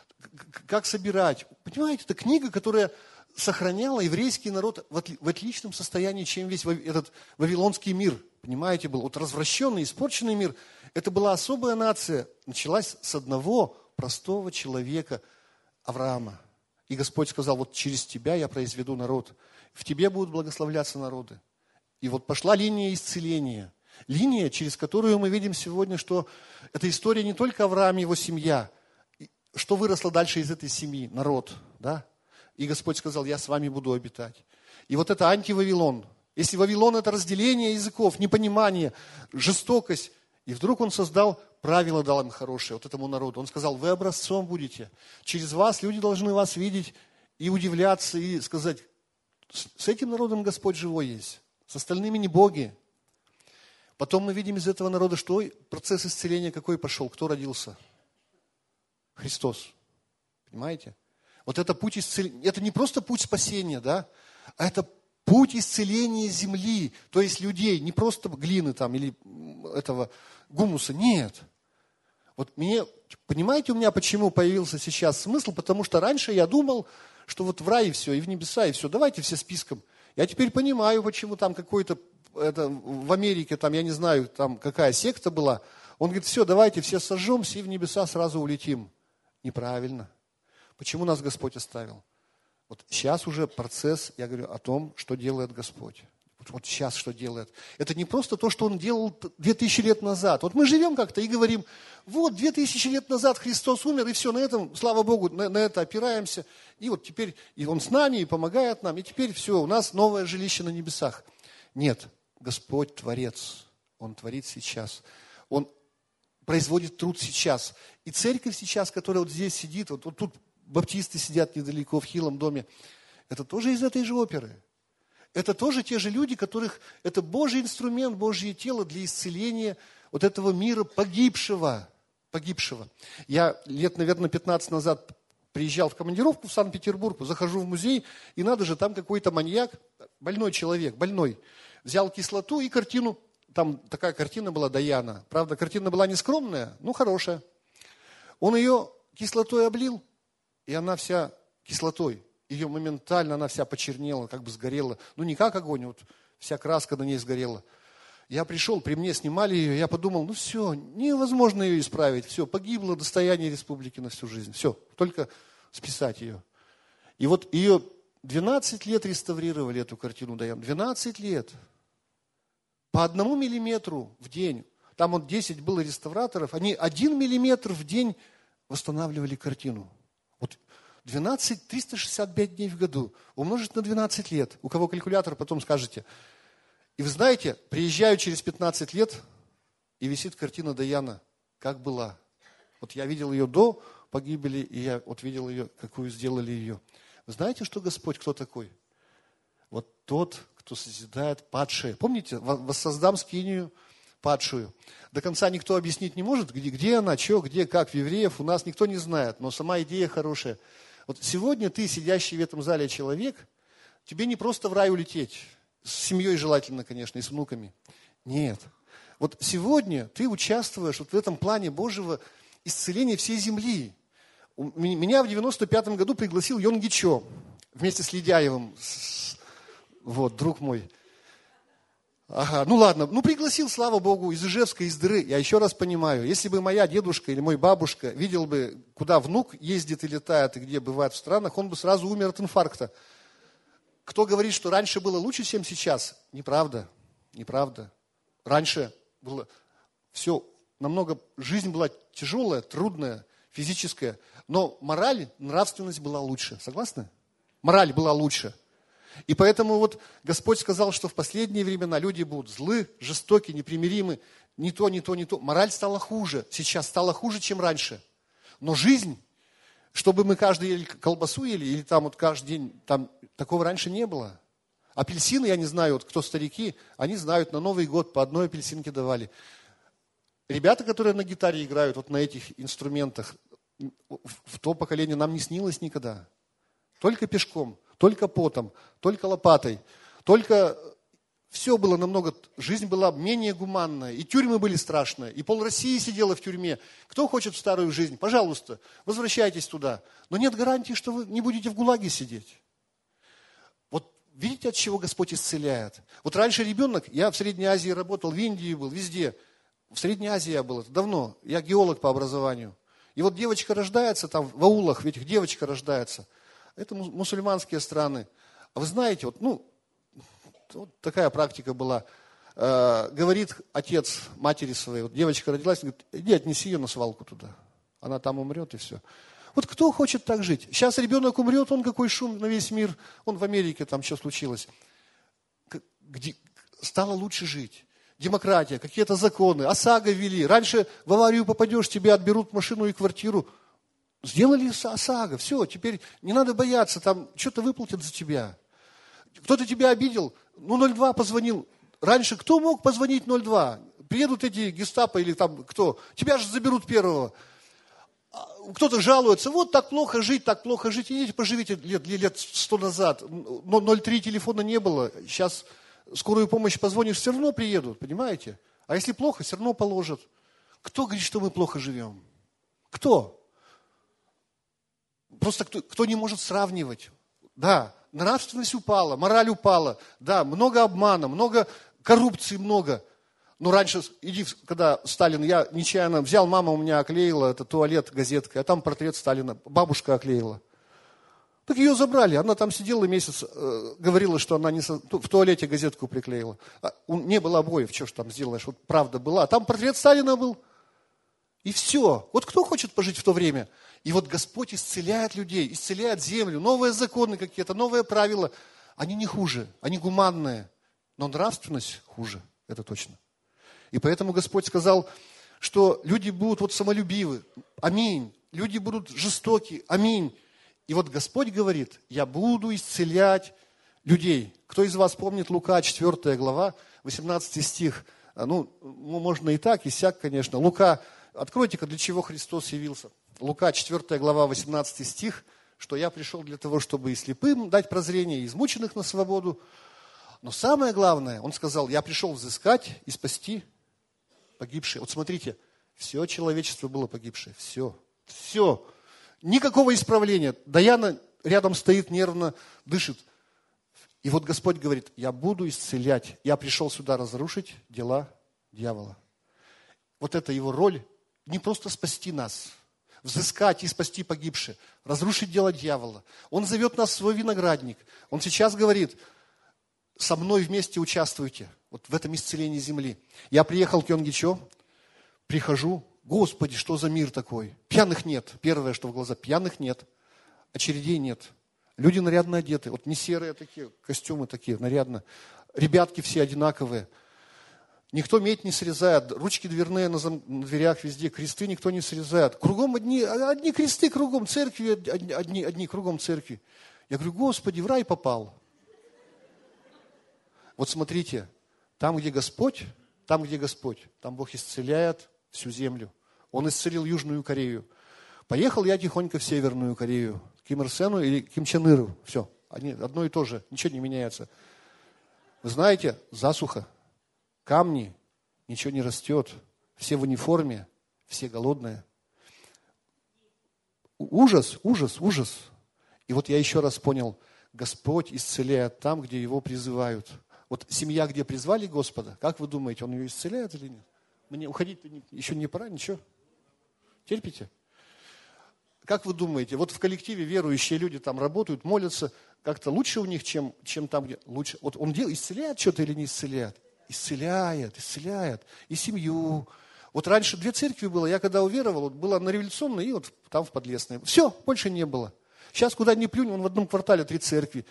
Как собирать. Понимаете, это книга, которая сохраняла еврейский народ в отличном состоянии, чем весь этот вавилонский мир. Понимаете, был вот развращенный, испорченный мир. Это была особая нация. Началась с одного простого человека, Авраама. И Господь сказал, вот через тебя я произведу народ. В тебе будут благословляться народы. И вот пошла линия исцеления. Линия, через которую мы видим сегодня, что эта история не только Авраам и его семья. Что выросло дальше из этой семьи? Народ. Да? И Господь сказал, я с вами буду обитать. И вот это антивавилон. Если Вавилон – это разделение языков, непонимание, жестокость. И вдруг он создал правила, дал им хорошие, вот этому народу. Он сказал, вы образцом будете. Через вас люди должны вас видеть и удивляться, и сказать, с этим народом Господь живой есть. С остальными не боги. Потом мы видим из этого народа, что процесс исцеления какой пошел, кто родился? Христос. Понимаете? Вот это путь исцеления, это не просто путь спасения, да, а это путь исцеления земли, то есть людей, не просто глины там или этого гумуса, нет. Вот мне, понимаете, у меня почему появился сейчас смысл, потому что раньше я думал, что вот в рай и все, и в небеса, и все, давайте все списком. Я теперь понимаю, почему там какой-то, это, в Америке, там, я не знаю, там какая секта была. Он говорит, все, давайте все сожжемся и в небеса сразу улетим. Неправильно. Почему нас Господь оставил? Вот сейчас уже процесс, я говорю, о том, что делает Господь. Вот сейчас что делает. Это не просто то, что Он делал две тысячи лет назад. Вот мы живем как-то и говорим, вот две тысячи лет назад Христос умер, и все, на этом, слава Богу, на, на это опираемся. И вот теперь и Он с нами, и помогает нам, и теперь все, у нас новое жилище на небесах. Нет, Господь Творец, Он творит сейчас. Он производит труд сейчас. И церковь сейчас, которая вот здесь сидит, вот, вот тут баптисты сидят недалеко в Хилом доме, это тоже из этой же оперы. Это тоже те же люди, которых это Божий инструмент, Божье тело для исцеления вот этого мира погибшего. Погибшего. Я лет, наверное, пятнадцать назад приезжал в командировку в Санкт-Петербург, захожу в музей, и надо же, там какой-то маньяк, больной человек, больной, взял кислоту и картину, там такая картина была Даяна. Правда, картина была не скромная, но хорошая. Он ее кислотой облил, и она вся кислотой. Ее моментально, она вся почернела, как бы сгорела. Ну, не как огонь, вот вся краска на ней сгорела. Я пришел, при мне снимали ее, я подумал, ну все, невозможно ее исправить. Все, погибло достояние республики на всю жизнь. Все, только списать ее. И вот ее двенадцать лет реставрировали, эту картину Даян. двенадцать лет. По одному миллиметру в день. Там вот десять было реставраторов, они один миллиметр в день восстанавливали картину. Вот двенадцать, триста шестьдесят пять дней в году. Умножить на двенадцать лет. У кого калькулятор, потом скажете. И вы знаете, приезжаю через пятнадцать лет, и висит картина Даяна, как была. Вот я видел ее до погибели, и я вот видел ее, какую сделали ее. Вы знаете, что Господь кто такой? Вот тот, кто созидает падшие. Помните, воссоздам скинию падшую. До конца никто объяснить не может, где, где она, что, где, как, в евреев у нас никто не знает, но сама идея хорошая. Вот сегодня ты, сидящий в этом зале человек, тебе не просто в рай улететь. С семьей желательно, конечно, и с внуками. Нет. Вот сегодня ты участвуешь вот в этом плане Божьего исцеления всей земли. Меня в девяносто пятом году пригласил Йонги Чо вместе с Ледяевым. Вот, друг мой. Ага, ну ладно, ну пригласил, слава Богу, из Ижевска, из Дыры. Я еще раз понимаю, если бы моя дедушка или мой бабушка видел бы, куда внук ездит и летает, и где бывает в странах, он бы сразу умер от инфаркта. Кто говорит, что раньше было лучше, чем сейчас? Неправда, неправда. Раньше было все намного, жизнь была тяжелая, трудная, физическая, но мораль, нравственность была лучше. Согласны? Мораль была лучше. И поэтому вот Господь сказал, что в последние времена люди будут злы, жестоки, непримиримы, не то, не то, не то. Мораль стала хуже, сейчас стала хуже, чем раньше. Но жизнь, чтобы мы каждый ели колбасу ели, или там вот каждый день, там такого раньше не было. Апельсины, я не знаю, вот кто старики, они знают, на Новый год по одной апельсинке давали. Ребята, которые на гитаре играют, вот на этих инструментах, в то поколение нам не снилось никогда. Только пешком, только потом, только лопатой, только все было намного, жизнь была менее гуманная, и тюрьмы были страшные, и пол России сидела в тюрьме. Кто хочет в старую жизнь, пожалуйста, возвращайтесь туда. Но нет гарантии, что вы не будете в ГУЛАГе сидеть. Вот видите, от чего Господь исцеляет? Вот раньше ребенок, я в Средней Азии работал, в Индии был, везде. В Средней Азии я был, это давно, я геолог по образованию. И вот девочка рождается, там в аулах, ведь девочка рождается. Это мусульманские страны. А вы знаете, вот, ну, вот такая практика была. Э, говорит отец матери своей, вот девочка родилась, говорит, иди отнеси ее на свалку туда. Она там умрет и все. Вот кто хочет так жить? Сейчас ребенок умрет, он какой шум на весь мир. Он в Америке, там что случилось. Где стало лучше жить. Демократия, какие-то законы, ОСАГО ввели. Раньше в аварию попадешь, тебе отберут машину и квартиру. Сделали ОСАГО, все, теперь не надо бояться, там что-то выплатят за тебя. Кто-то тебя обидел, ну ноль два позвонил. Раньше кто мог позвонить ноль два? Приедут эти гестапо или там кто? Тебя же заберут первого. Кто-то жалуется, вот так плохо жить, так плохо жить. Идите поживите лет, лет сто назад. Но ноль три телефона не было. Сейчас скорую помощь позвонишь, все равно приедут, понимаете? А если плохо, все равно положат. Кто говорит, что мы плохо живем? Кто? Просто кто, кто не может сравнивать. Да, нравственность упала, мораль упала. Да, много обмана, много коррупции, много. Но раньше, иди, когда Сталин, я нечаянно взял, мама у меня оклеила, это туалет газеткой, а там портрет Сталина, бабушка оклеила. Так ее забрали, она там сидела месяц, э, говорила, что она не со... в туалете газетку приклеила. А, не было обоев, что ж там сделаешь, вот правда была. А там портрет Сталина был. И все. Вот кто хочет пожить в то время? И вот Господь исцеляет людей, исцеляет землю, новые законы какие-то, новые правила. Они не хуже, они гуманные, но нравственность хуже, это точно. И поэтому Господь сказал, что люди будут вот самолюбивы. Аминь. Люди будут жестоки. Аминь. И вот Господь говорит, я буду исцелять людей. Кто из вас помнит Лука, четвёртая глава, восемнадцатый стих? Ну, можно и так, и сяк, конечно. Лука, откройте-ка, для чего Христос явился. Лука, четвёртая глава, восемнадцатый стих, что я пришел для того, чтобы и слепым дать прозрение, и измученных на свободу. Но самое главное, он сказал, я пришел взыскать и спасти погибшие. Вот смотрите, все человечество было погибшее, все, все. Никакого исправления. Даяна рядом стоит, нервно дышит. И вот Господь говорит, я буду исцелять. Я пришел сюда разрушить дела дьявола. Вот это его роль, не просто спасти нас, взыскать и спасти погибших, разрушить дела дьявола. Он зовет нас в свой виноградник. Он сейчас говорит, со мной вместе участвуйте вот в этом исцелении земли. Я приехал к Йонгичо, прихожу, Господи, что за мир такой? Пьяных нет. Первое, что в глаза, пьяных нет. Очередей нет. Люди нарядно одеты. Вот не серые такие, костюмы такие, нарядно. Ребятки все одинаковые. Никто медь не срезает. Ручки дверные на, зам... на дверях везде. Кресты никто не срезает. Кругом одни, одни кресты, кругом церкви, одни, одни кругом церкви. Я говорю, Господи, в рай попал. Вот смотрите, там, где Господь, там, где Господь, там Бог исцеляет всю землю. Он исцелил Южную Корею. Поехал я тихонько в Северную Корею, к Ким Ир Сену или Ким Чен Иру. Все, они, одно и то же, ничего не меняется. Вы знаете, засуха, камни, ничего не растет, все в униформе, все голодные. Ужас, ужас, ужас. И вот я еще раз понял, Господь исцеляет там, где Его призывают. Вот семья, где призвали Господа, как вы думаете, Он ее исцеляет или нет? Мне уходить-то еще не пора, ничего? Терпите? Как вы думаете, вот в коллективе верующие люди там работают, молятся, как-то лучше у них, чем, чем там, где лучше? Вот он дел, исцеляет что-то или не исцеляет? Исцеляет, исцеляет. И семью. Вот раньше две церкви было, я когда уверовал, вот была на Революционной и вот там в Подлесной. Все, больше не было. Сейчас куда ни плюнь, вон в одном квартале три церкви.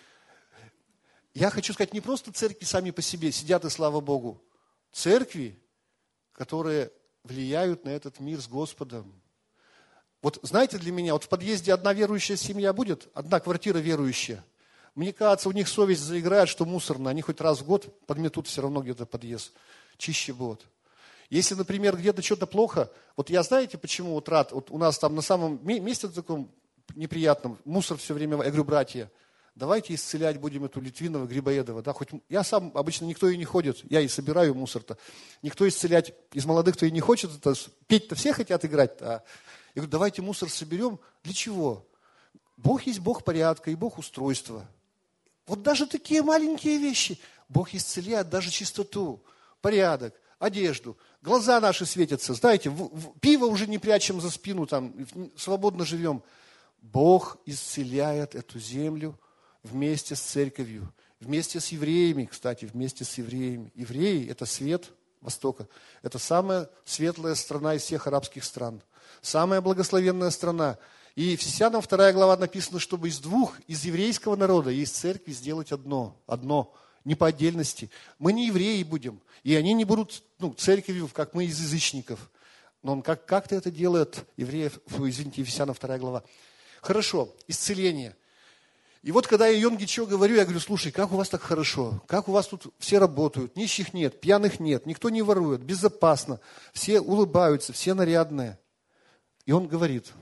Я хочу сказать, не просто церкви сами по себе сидят и слава Богу. Церкви, которые влияют на этот мир с Господом. Вот знаете, для меня, вот в подъезде одна верующая семья будет, одна квартира верующая. Мне кажется, у них совесть заиграет, что мусорно. Они хоть раз в год подметут все равно где-то подъезд. Чище будет. Если, например, где-то что-то плохо, вот я знаете, почему вот рад, вот у нас там на самом месте таком неприятном, мусор все время, я говорю, братья, давайте исцелять будем эту Литвинова, Грибоедова. Да, хоть я сам, обычно никто и не ходит, я и собираю мусор-то. Никто исцелять из молодых-то и не хочет, это, петь-то все хотят играть-то. А я говорю, давайте мусор соберем. Для чего? Бог есть Бог порядка и Бог устройства. Вот даже такие маленькие вещи. Бог исцеляет даже чистоту, порядок, одежду. Глаза наши светятся. Знаете, в, в, пиво уже не прячем за спину, там, свободно живем. Бог исцеляет эту землю вместе с церковью. Вместе с евреями, кстати, вместе с евреями. Евреи – это свет Востока. Это самая светлая страна из всех арабских стран. Самая благословенная страна. И в Ефесянам вторая глава написано, чтобы из двух, из еврейского народа и из церкви сделать одно. Одно. Не по отдельности. Мы не евреи будем. И они не будут ну, церковью, как мы из язычников. Но он как, как-то это делает, евреев, извините, Ефесянам вторая глава. Хорошо, исцеление. И вот когда я Йонгичо говорю, я говорю, слушай, как у вас так хорошо? Как у вас тут все работают? Нищих нет, пьяных нет, никто не ворует, безопасно. Все улыбаются, все нарядные. И он говорит,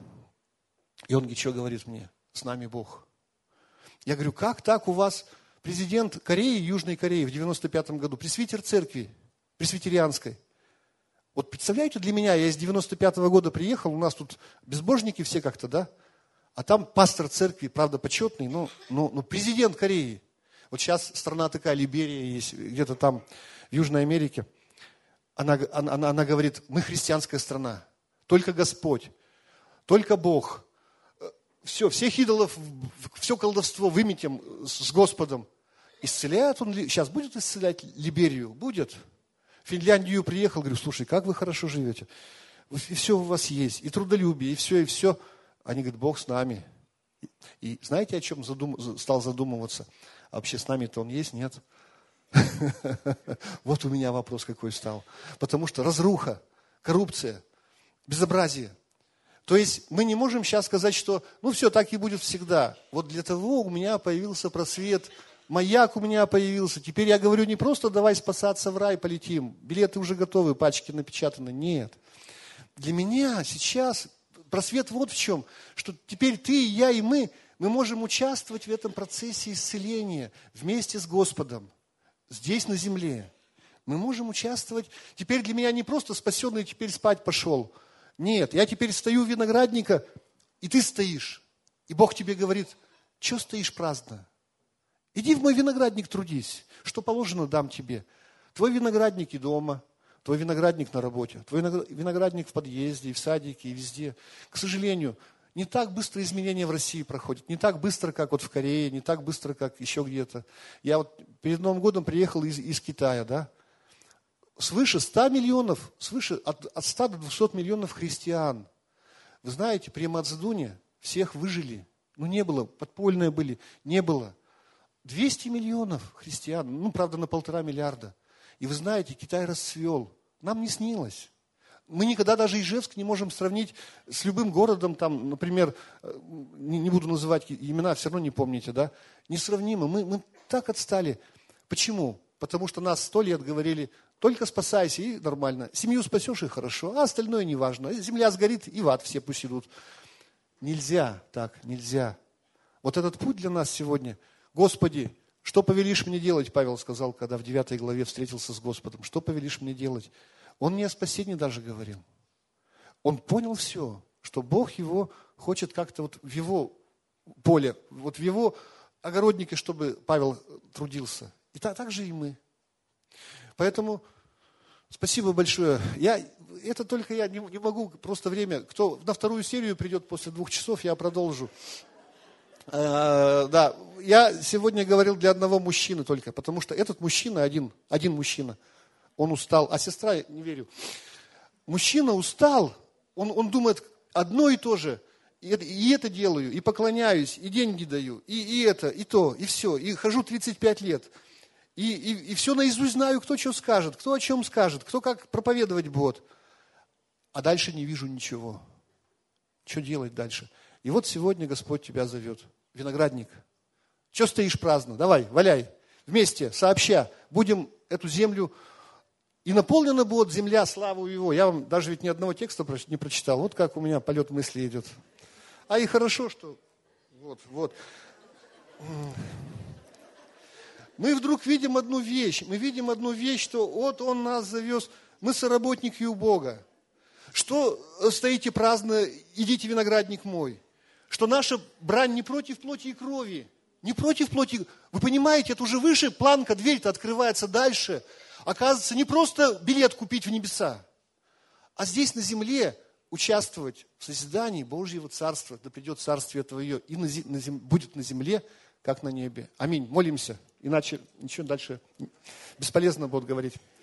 Йонгичо говорит мне, с нами Бог. Я говорю, как так у вас президент Кореи, Южной Кореи в девяносто пятом году, пресвитер церкви, пресвитерианской. Вот представляете, для меня, я из девяносто пятого года приехал, у нас тут безбожники все как-то, да? А там пастор церкви, правда, почетный, но, но, но президент Кореи. Вот сейчас страна такая, Либерия есть, где-то там в Южной Америке. Она, она, она говорит, мы христианская страна, только Господь, только Бог. Все, всех идолов, все колдовство выметим с Господом. Исцеляет он, сейчас будет исцелять Либерию? Будет. В Финляндию приехал, говорю, слушай, как вы хорошо живете. И все у вас есть, и трудолюбие, и все, и все. Они говорят, Бог с нами. И знаете, о чем задум... стал задумываться? А вообще с нами-то Он есть? Нет. Вот у меня вопрос какой стал. Потому что разруха. коррупция, безобразие. То есть мы не можем сейчас сказать, что ну все, так и будет всегда. Вот для того у меня появился просвет, маяк у меня появился. Теперь я говорю не просто давай спасаться в рай, полетим. Билеты уже готовы, пачки напечатаны. Нет. Для меня сейчас просвет вот в чем, что теперь ты, и я, и мы, мы можем участвовать в этом процессе исцеления вместе с Господом, здесь на земле. Мы можем участвовать. Теперь для меня не просто спасенный, теперь спать пошел. Нет, я теперь стою у виноградника, и ты стоишь. И Бог тебе говорит, что стоишь праздно? Иди в мой виноградник трудись, что положено дам тебе. Твой виноградник и дома, твой виноградник на работе, твой виноградник в подъезде, и в садике, и везде. К сожалению, не так быстро изменения в России проходят, не так быстро, как вот в Корее, не так быстро, как еще где-то. Я вот перед Новым годом приехал из, из Китая, да. Свыше ста миллионов, свыше от, от ста до двухсот миллионов христиан. Вы знаете, при Мацдуне всех выжили. Ну не было, подпольные были, не было. двести миллионов христиан, ну правда на полтора миллиарда. И вы знаете, Китай расцвел. Нам не снилось. Мы никогда даже Ижевск не можем сравнить с любым городом, там, например, не, не буду называть имена, все равно не помните, да? Несравнимо. Мы, мы так отстали. Почему? Потому что нас сто лет говорили, только спасайся, и нормально. Семью спасешь, и хорошо, а остальное не важно. Земля сгорит, и в ад все пусть идут. Нельзя так, нельзя. Вот этот путь для нас сегодня. Господи, что повелишь мне делать, Павел сказал, когда в девятой главе встретился с Господом. Что повелишь мне делать? Он не о спасении даже говорил. Он понял все, что Бог его хочет как-то вот в его поле, вот в его огороднике, чтобы Павел трудился. И так, так же и мы. Поэтому спасибо большое. Я, это только я не, не могу, просто время. Кто на вторую серию придет после двух часов, я продолжу. А, да, я сегодня говорил для одного мужчины только, потому что этот мужчина, один, один мужчина, он устал, а сестра, я не верю. Мужчина устал, он, он думает одно и то же. И это, и это делаю, и поклоняюсь, и деньги даю, и, и это, и то, и все. И хожу тридцать пять лет. И, и, и все наизусть знаю, кто что скажет, кто о чем скажет, кто как проповедовать будет. А дальше не вижу ничего. Что делать дальше? И вот сегодня Господь тебя зовет. Виноградник. Что стоишь праздно? Давай, валяй. Вместе, сообща. Будем эту землю... И наполнена будет земля славу Его. Я вам даже ведь ни одного текста не прочитал. Вот как у меня полет мысли идет. А и хорошо, что... Вот, вот. Мы вдруг видим одну вещь. Мы видим одну вещь, что вот Он нас завез. Мы соработники у Бога. Что стоите праздно, идите, виноградник мой. Что наша брань не против плоти и крови. Не против плоти. Вы понимаете, это уже выше планка, дверь-то открывается дальше. Оказывается, не просто билет купить в небеса, а здесь на земле участвовать в созидании Божьего Царства. Да придет Царствие Твое и на зем, на зем, будет на земле, как на небе. Аминь. Молимся, иначе ничего дальше бесполезно будет говорить.